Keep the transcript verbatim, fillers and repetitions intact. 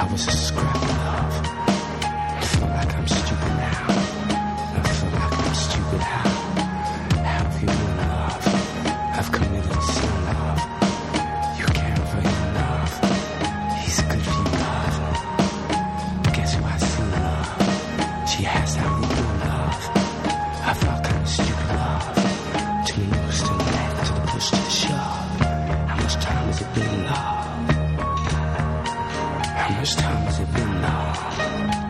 was a scrap of love. I feel like I'm stupid now. I feel like I'm stupid. How? How have you been in love? I've committed a sin, love. You can't really love. He's good for you, love. Guess who I see, love? She has how we do, love. I felt kind of stupid, love. Too many moves to the left, to the push, to the shove. How much time has it been, love? How much time has it been, love?